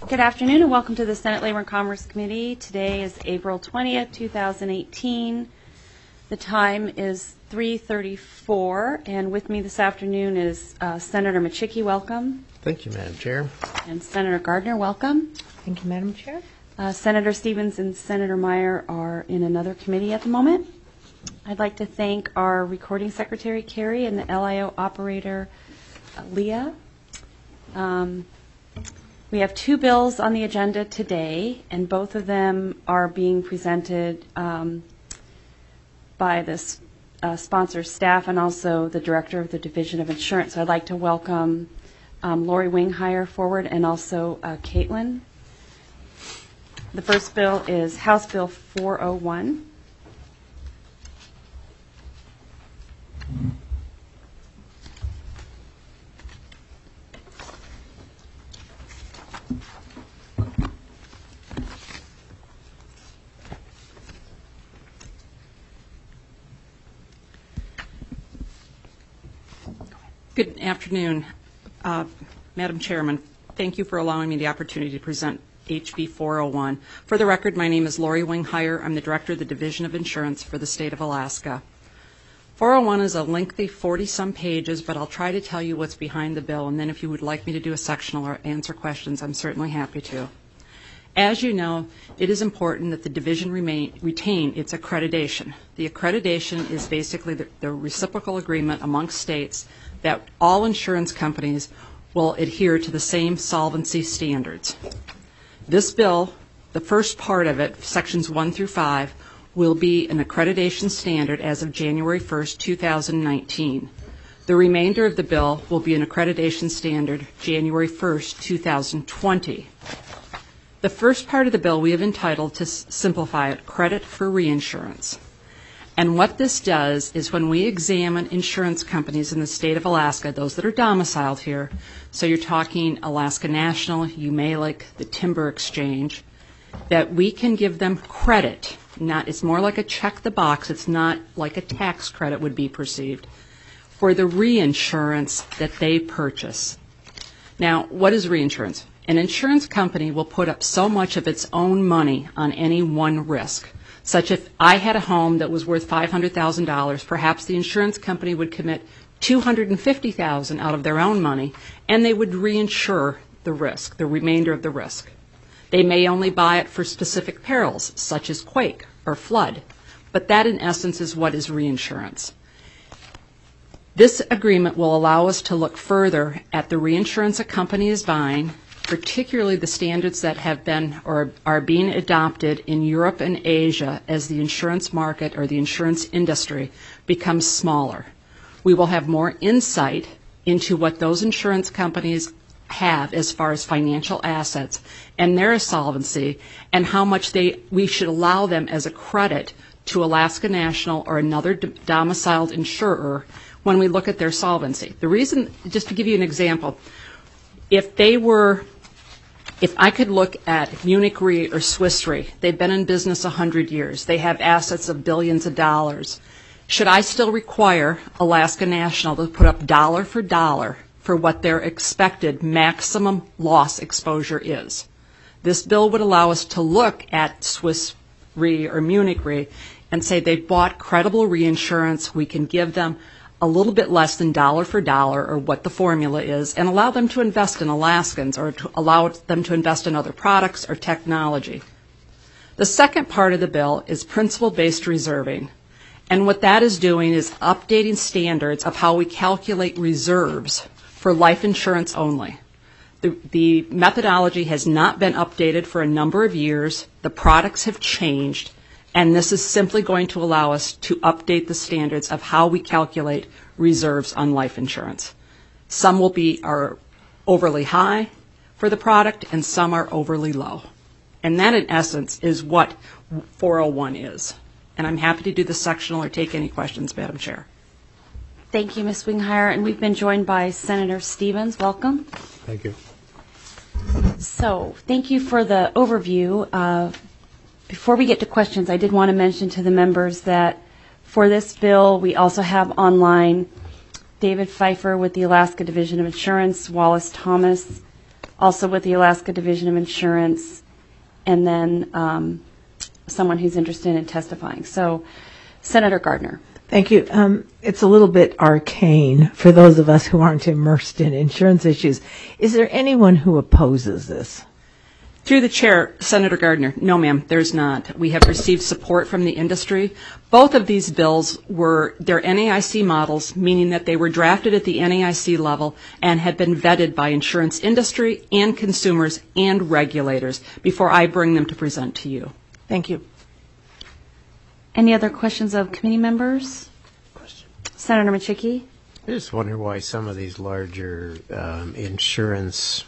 Good afternoon and welcome to the Senate Labor and Commerce Committee. Today is April 20th, 2018. The time is 3:34, and with me this afternoon is Senator Machicki. Welcome. Thank you, Madam Chair. And Senator Gardner. Welcome. Thank you, Madam Chair. Senator Stevens and Senator Meyer are in another committee at the moment. I'd like to thank our recording secretary, Carrie, and the LIO operator, Leah. We have two bills on the agenda today, and both of them are being presented by the sponsor staff and also the director of the Division of Insurance. So I'd like to welcome Lori Winghire forward and also Caitlin. The first bill is House Bill 401. Good afternoon, Madam Chairman. Thank you for allowing me the opportunity to present HB 401. For the record, my name is Lori Winghire. I'm the Director of the Division of Insurance for the State of Alaska. 401 is a lengthy 40-some pages, but I'll try to tell you what's behind the bill, and then if you would like me to do a sectional or answer questions, I'm certainly happy to. As you know, it is important that the division retain its accreditation. The accreditation is basically the reciprocal agreement amongst states that all insurance companies will adhere to the same solvency standards. This bill, the first part of it, sections 1 through 5, will be an accreditation standard as of January 1st, 2019. The remainder of the bill will be an accreditation standard January 1st, 2020. The first part of the bill we have entitled, to simplify it, Credit for Reinsurance. And what this does is when we examine insurance companies in the state of Alaska, those that are domiciled here, so you're talking Alaska National, UMALIC, the Timber Exchange, that we can give them credit. It's more like a check the box. It's not like a tax credit would be perceived for the reinsurance that they purchase. Now, what is reinsurance? An insurance company will put up so much of its own money on any one risk. Such if I had a home that was worth $500,000, perhaps the insurance company would commit $250,000 out of their own money, and they would reinsure the risk, the remainder of the risk. They may only buy it for specific perils, such as quake or flood, but that in essence is what is reinsurance. This agreement will allow us to look further at the reinsurance a company is buying, particularly the standards that have been or are being adopted in Europe and Asia as the insurance market or the insurance industry becomes smaller. We will have more insight into what those insurance companies have as far as financial assets and their solvency and how much we should allow them as a credit to Alaska National or another domiciled insurer when we look at their solvency. The reason, just to give you an example, if I could look at Munich Re or Swiss Re, they've been in business 100 years. They have assets of billions of dollars. Should I still require Alaska National to put up dollar for what their expected maximum loss exposure is? This bill would allow us to look at Swiss Re or Munich Re and say they've bought credible reinsurance. We can give them a little bit less than dollar for dollar or what the formula is and allow them to invest in Alaskans or to allow them to invest in other products or technology. The second part of the bill is principle-based reserving. And what that is doing is updating standards of how we calculate reserves for life insurance only. The methodology has not been updated for a number of years. The products have changed. And this is simply going to allow us to update the standards of how we calculate reserves on life insurance. Some are overly high for the product, and some are overly low. And that, in essence, is what 401 is. And I'm happy to do the sectional or take any questions, Madam Chair. Thank you, Ms. Winghire. And we've been joined by Senator Stevens. Welcome. Thank you. So thank you for the overview. Before we get to questions, I did want to mention to the members that for this bill, we also have online David Pfeiffer with the Alaska Division of Insurance, Wallace Thomas, also with the Alaska Division of Insurance, and then someone who's interested in testifying. So, Senator Gardner. Thank you. It's a little bit arcane for those of us who aren't immersed in insurance issues. Is there anyone who opposes this? Through the chair, Senator Gardner, no, ma'am, there's not. We have received support from the industry. Both of these bills were their NAIC models, meaning that they were drafted at the NAIC level and had been vetted by insurance industry and consumers and regulators before I bring them to present to you. Thank you. Any other questions of committee members? Senator Machicki? I just wonder why some of these larger insurance,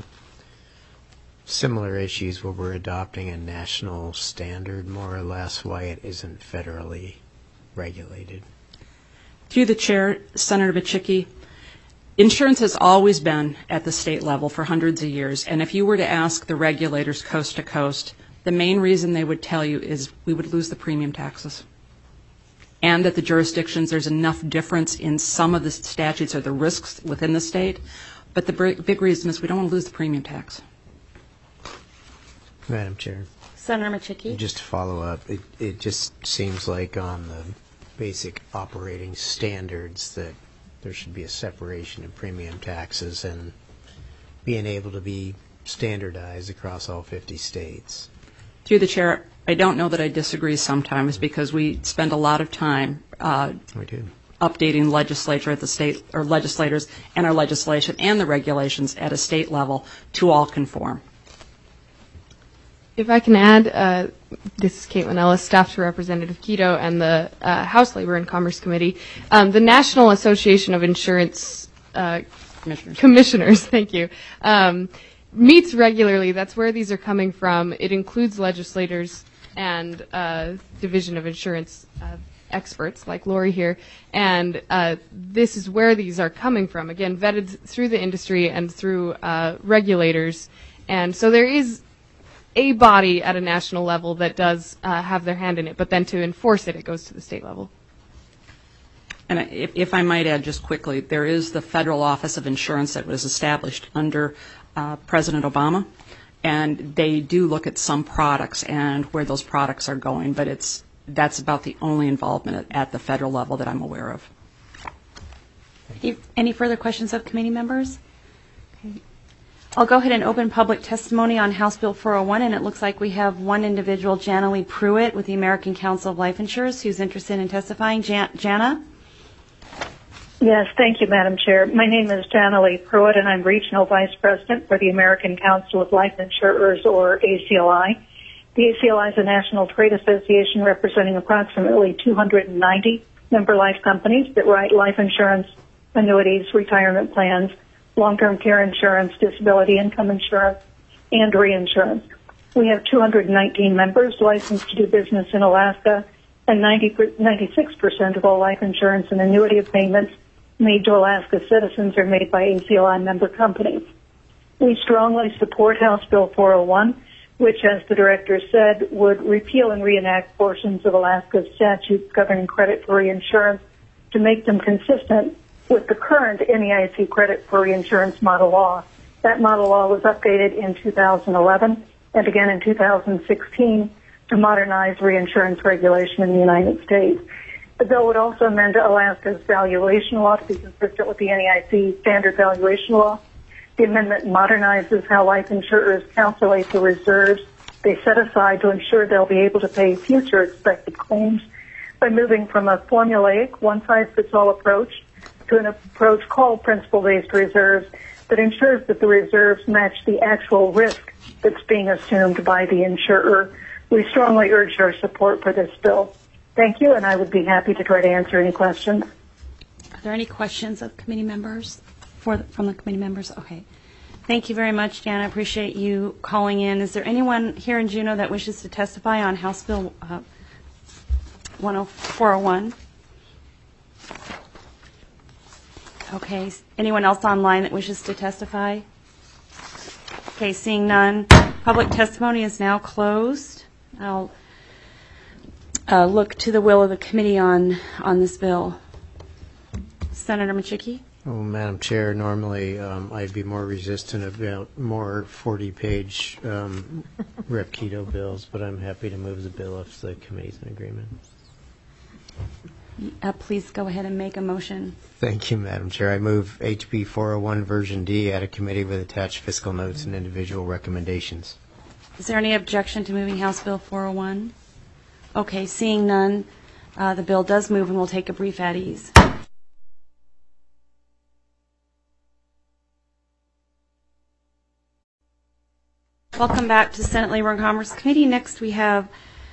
similar issues where we're adopting a national standard, more or less, why it isn't federally regulated. Through the chair, Senator Machicki, insurance has always been at the state level for hundreds of years, and if you were to ask the regulators coast to coast, the main reason they would tell you is we would lose the premium taxes. And that the jurisdictions, there's enough difference in some of the statutes or the risks within the state, but the big reason is we don't want to lose the premium tax. Madam Chair. Senator Machicki? Just to follow up, it just seems like on the basic operating standards that there should be a separation of premium taxes and being able to be standardized across all 50 states. Through the chair, I don't know that I disagree sometimes because we spend a lot of time updating legislature at the state, or legislators and our legislation and the regulations at a state level to all conform. If I can add, this is Caitlin Ellis, staff to Representative Quito and the House Labor and Commerce Committee. The National Association of Insurance Commissioners, thank you, meets regularly. That's where these are coming from. It includes legislators and Division of Insurance experts like Lori here, and this is where these are coming from. Again, vetted through the industry and through regulators, and so there is a body at a national level that does have their hand in it, but then to enforce it, it goes to the state level. And if I might add just quickly, there is the Federal Office of Insurance that was established under President Obama, and they do look at some products and where those products are going, but that's about the only involvement at the federal level that I'm aware of. Any further questions of committee members? Okay. I'll go ahead and open public testimony on House Bill 401, and it looks like we have one individual, Jana Lee Pruitt, with the American Council of Life Insurers, who's interested in testifying. Jana? Yes, thank you, Madam Chair. My name is Jana Lee Pruitt, and I'm Regional Vice President for the American Council of Life Insurers, or ACLI. The ACLI is a national trade association representing approximately 290 member life companies that write life insurance, annuities, retirement plans, long-term care insurance, disability income insurance, and reinsurance. We have 219 members licensed to do business in Alaska, and 96% of all life insurance and annuity payments made to Alaska citizens are made by ACLI member companies. We strongly support House Bill 401, which, as the director said, would repeal and reenact portions of Alaska's statutes governing credit for reinsurance to make them consistent with the current NAIC credit for reinsurance model law. That model law was updated in 2011 and again in 2016 to modernize reinsurance regulation in the United States. The bill would also amend Alaska's valuation law to be consistent with the NAIC standard valuation law. The amendment modernizes how life insurers calculate the reserves they set aside to ensure they'll be able to pay future expected claims by moving from a formulaic, one-size-fits-all approach to an approach called principle-based reserves that ensures that the reserves match the actual risk that's being assumed by the insurer. We strongly urge your support for this bill. Thank you, and I would be happy to try to answer any questions. Are there any questions of committee members from the committee members? Okay. Thank you very much, Jan. I appreciate you calling in. Is there anyone here in Juneau that wishes to testify on House Bill 401? Okay. Anyone else online that wishes to testify? Okay, seeing none, public testimony is now closed. I'll look to the will of the committee on this bill. Senator Machicki? Well, Madam Chair, normally I'd be more resistant about more 40-page Rep. Keto bills, but I'm happy to move the bill if the committee's in agreement. Please go ahead and make a motion. Thank you, Madam Chair. I move HB 401 Version D out of committee with attached fiscal notes and individual recommendations. Is there any objection to moving House Bill 401? Okay, seeing none, the bill does move, and we'll take a brief at ease. Welcome back to Senate Labor and Commerce Committee. Next we have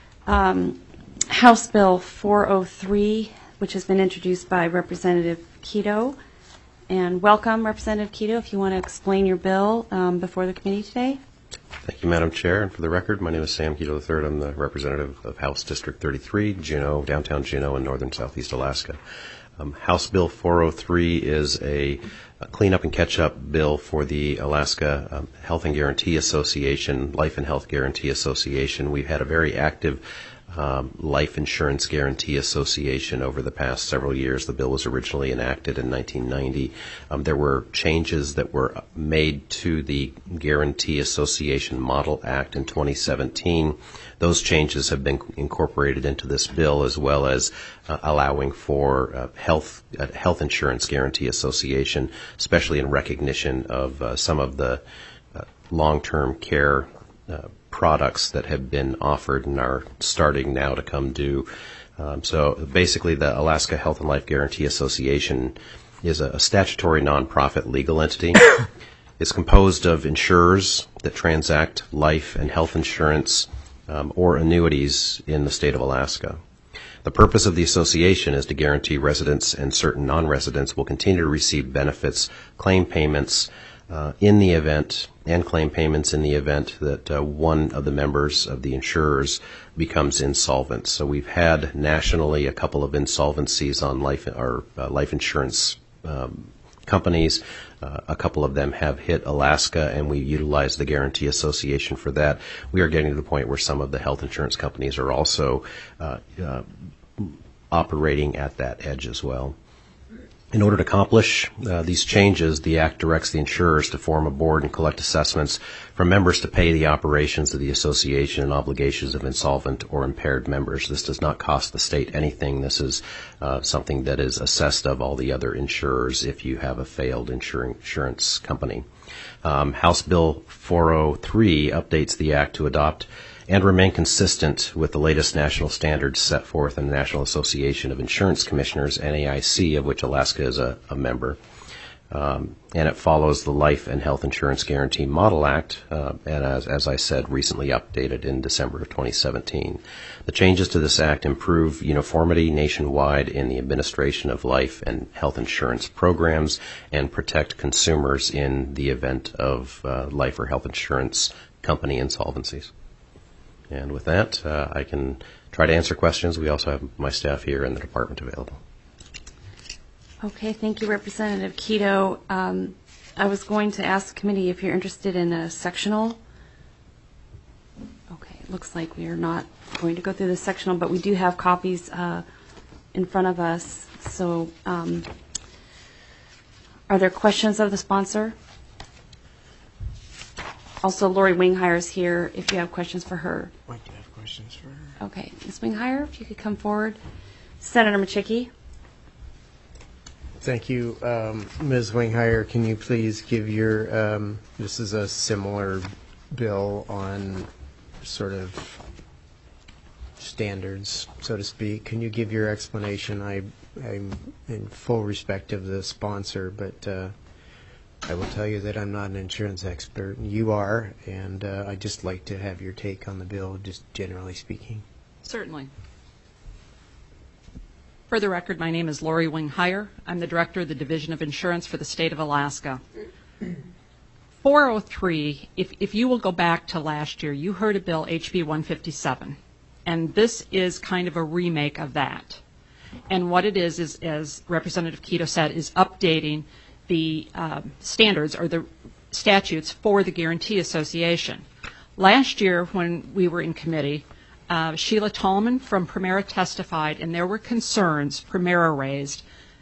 House Bill 403, which has been introduced by Representative Keto. And welcome, Representative Keto, if you want to explain your bill before the committee today. Thank you, Madam Chair. And for the record, my name is Sam Keto III. I'm the representative of House District 33, Juneau, downtown Juneau in northern southeast Alaska. House Bill 403 is a cleanup and catch-up bill for the Alaska Health and Guarantee Association, Life and Health Guarantee Association. We've had a very active Life Insurance Guarantee Association over the past several years. The bill was originally enacted in 1990. There were changes that were made to the Guarantee Association Model Act in 2017. Those changes have been incorporated into this bill, as well as allowing for health insurance guarantee association, especially in recognition of some of the long-term care products that have been offered and are starting now to come due. So basically, the Alaska Health and Life Guarantee Association is a statutory nonprofit legal entity. It's composed of insurers that transact life and health insurance or annuities in the state of Alaska. The purpose of the association is to guarantee residents and certain non-residents will continue to receive benefits, claim payments in the event, and claim payments in the event that one of the members of the insurers becomes insolvent. So we've had nationally a couple of insolvencies on life insurance companies. A couple of them have hit Alaska, and we utilize the Guarantee Association for that. We are getting to the point where some of the health insurance companies are also operating at that edge as well. In order to accomplish these changes, the Act directs the insurers to form a board and collect assessments from members to pay the operations of the association and obligations of insolvent or impaired members. This does not cost the state anything. This is something that is assessed of all the other insurers if you have a failed insurance company. House Bill 403 updates the Act to adopt and remain consistent with the latest national standards set forth in the National Association of Insurance Commissioners, NAIC, of which Alaska is a member. And it follows the Life and Health Insurance Guarantee Model Act, and as I said, recently updated in December of 2017. The changes to this act improve uniformity nationwide in the administration of life and health insurance programs and protect consumers in the event of life or health insurance company insolvencies. And with that, I can try to answer questions. We also have my staff here in the department available. Okay, thank you, Representative Keto. I was going to ask the committee if you're interested in a sectional. Okay, it looks like we are not going to go through the sectional, but we do have copies in front of us. So are there questions of the sponsor? Also, Lori Winghire is here if you have questions for her. I do have questions for her. Okay, Ms. Winghire, if you could come forward. Senator Machicki. Thank you. Ms. Winghire, can you please give your, this is a similar bill on sort of standards, so to speak. Can you give your explanation? I'm in full respect of the sponsor, but I will tell you that I'm not an insurance expert. You are, and I'd just like to have your take on the bill, just generally speaking. Certainly. For the record, my name is Lori Winghire. I'm the director of the Division of Insurance for the state of Alaska. 403, if you will go back to last year, you heard a bill, HB 157, and this is kind of a remake of that. And what it is, as Representative Keto said, is updating the standards or the statutes for the Guarantee Association. Last year, when we were in committee, Sheila Tallman from Premera testified, and there were concerns Premera raised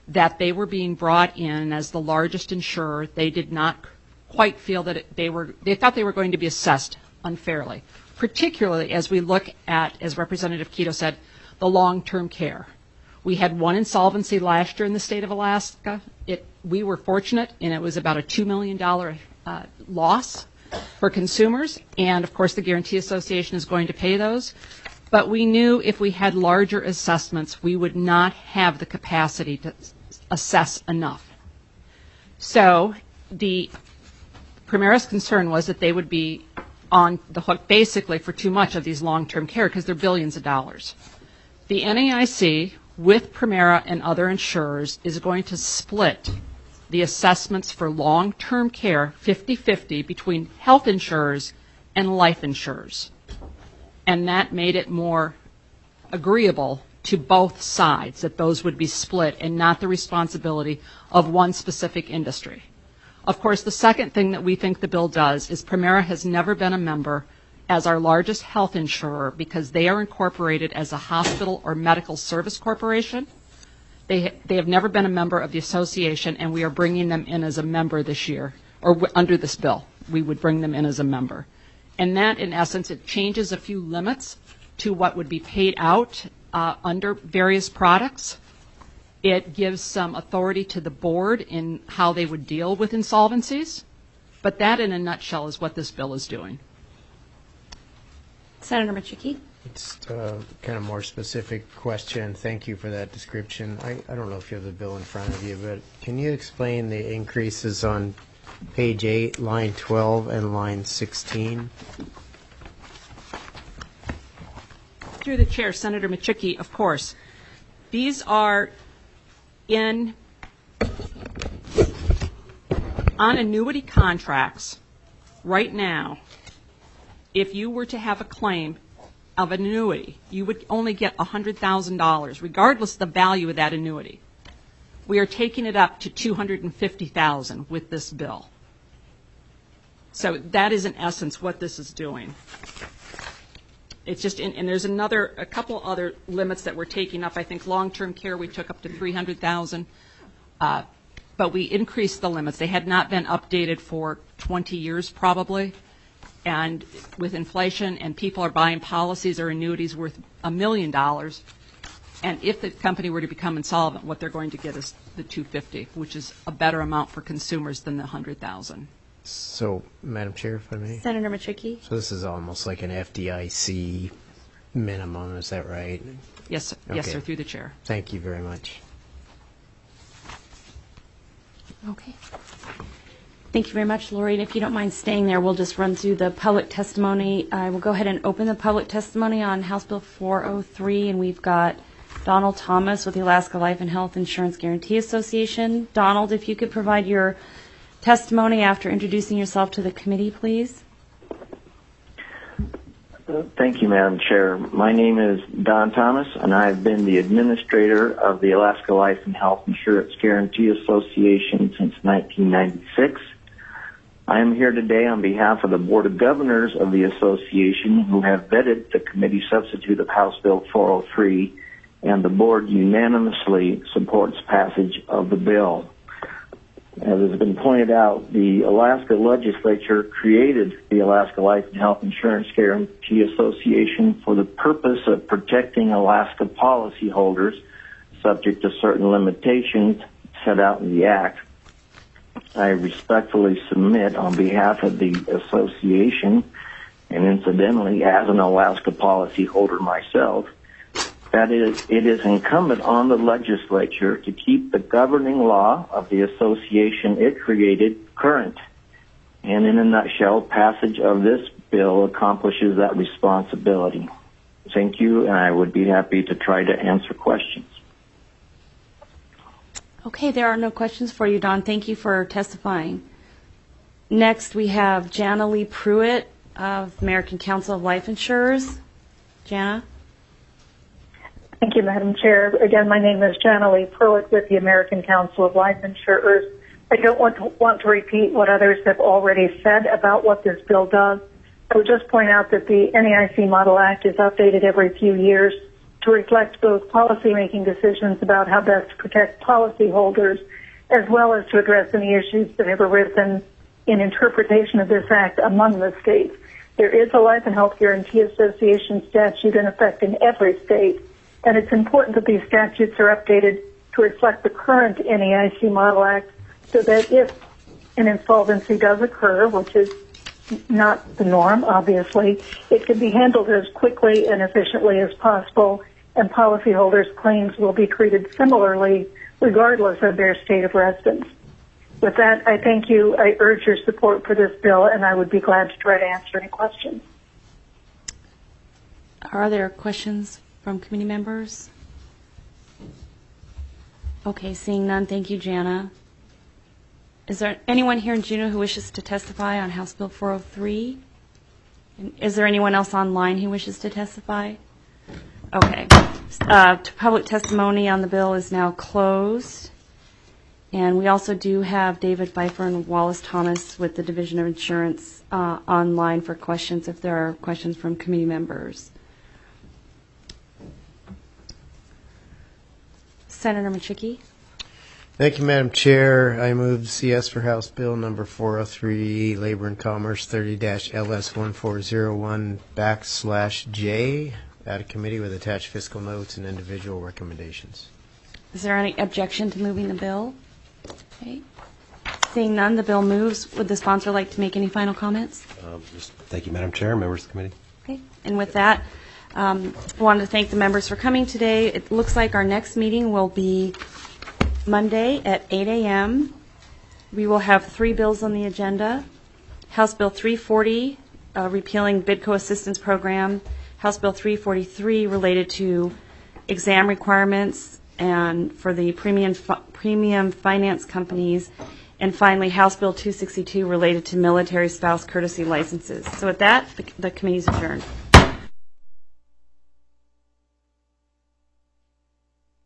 that they were being brought in as the largest insurer. They did not quite feel that they thought they were going to be assessed unfairly, particularly as we look at, as Representative Keto said, the long-term care. We had one insolvency last year in the state of Alaska. We were fortunate, and it was about a $2 million loss for consumers, and of course the Guarantee Association is going to pay those. But we knew if we had larger assessments, we would not have the capacity to assess enough. So the Primera's concern was that they would be on the hook basically for too much of these long-term care because they're billions of dollars. The NAIC, with Primera and other insurers, is going to split the assessments for long-term care 50-50 between health insurers and life insurers. And that made it more agreeable to both sides that those would be split and not the responsibility of one specific industry. Of course, the second thing that we think the bill does is Primera has never been a member as our largest health insurer because they are incorporated as a hospital or medical service corporation. They have never been a member of the association, and we are bringing them in as a member this year, or under this bill. We would bring them in as a member. And that, in essence, it changes a few limits to what would be paid out under various products. It gives some authority to the board in how they would deal with insolvencies. But that, in a nutshell, is what this bill is doing. Senator Michicki? It's kind of more specific question. Thank you for that description. I don't know if you have the bill in front of you, but can you explain the increases on page 8, line 12, and line 16? Through the chair, Senator Michicki, of course. These are on annuity contracts right now. If you were to have a claim of an annuity, you would only get $100,000, regardless of the value of that annuity. We are taking it up to $250,000 with this bill. So that is, in essence, what this is doing. It's just, and there's a couple other limits that we're taking up. I think long-term care we took up to $300,000, but we increased the limits. They had not been updated for 20 years probably, and with inflation and people are buying policies or annuities worth $1 million, and if the company were to become insolvent, what they're going to get is the $250,000, which is a better amount for consumers than the $100,000. So, Madam Chair, if I may. Senator Michicki? So this is almost like an FDIC minimum, is that right? Yes, sir. Okay. Yes, sir, through the chair. Thank you very much. Okay. Thank you very much, Lori. And if you don't mind staying there, we'll just run through the public testimony. I will go ahead and open the public testimony on House Bill 403, and we've got Donald Thomas with the Alaska Life and Health Insurance Guarantee Association. Donald, if you could provide your testimony after introducing yourself to the committee, please. Thank you, Madam Chair. My name is Don Thomas, and I've been the administrator of the Alaska Life and Health Insurance Guarantee Association since 1996. I am here today on behalf of the Board of Governors of the association who have vetted the committee substitute of House Bill 403, and the board unanimously supports passage of the bill. As has been pointed out, the Alaska legislature created the Alaska Life and Health Insurance Guarantee Association for the purpose of protecting Alaska policyholders subject to certain limitations set out in the Act. I respectfully submit on behalf of the association, and incidentally as an Alaska policyholder myself, that it is incumbent on the legislature to keep the governing law of the association it created current. And in a nutshell, passage of this bill accomplishes that responsibility. Thank you, and I would be happy to try to answer questions. Okay, there are no questions for you, Don. Thank you for testifying. Next, we have Jana Lee Pruitt of American Council of Life Insurers. Jana? Thank you, Madam Chair. Again, my name is Jana Lee Pruitt with the American Council of Life Insurers. I don't want to repeat what others have already said about what this bill does. I would just point out that the NAIC Model Act is updated every few years to reflect both policymaking decisions about how best to protect policyholders, as well as to address any issues that have arisen in interpretation of this act among the states. There is a Life and Health Guarantee Association statute in effect in every state, and it's important that these statutes are updated to reflect the current NAIC Model Act so that if an insolvency does occur, which is not the norm, obviously, it can be handled as quickly and efficiently as possible, and policyholders' claims will be treated similarly regardless of their state of residence. With that, I thank you. I urge your support for this bill, and I would be glad to try to answer any questions. Are there questions from committee members? Okay, seeing none, thank you, Jana. Is there anyone here in Juneau who wishes to testify on House Bill 403? And is there anyone else online who wishes to testify? Okay. Public testimony on the bill is now closed. And we also do have David Pfeiffer and Wallace Thomas with the Division of Insurance online for questions if there are questions from committee members. Senator Machicki. Thank you, Madam Chair. I move CS for House Bill number 403, Labor and Commerce 30-LS1401/J, out of committee with attached fiscal notes and individual recommendations. Is there any objection to moving the bill? Okay. Seeing none, the bill moves. Would the sponsor like to make any final comments? Thank you, Madam Chair, members of the committee. Okay. And with that, I wanted to thank the members for coming today. It looks like our next meeting will be Monday at 8 a.m. We will have 3 bills on the agenda. House Bill 340, repealing BIDCO assistance program. House Bill 343, related to exam requirements and for the premium finance companies. And finally, House Bill 262, related to military spouse courtesy licenses. So with that, the committee is adjourned.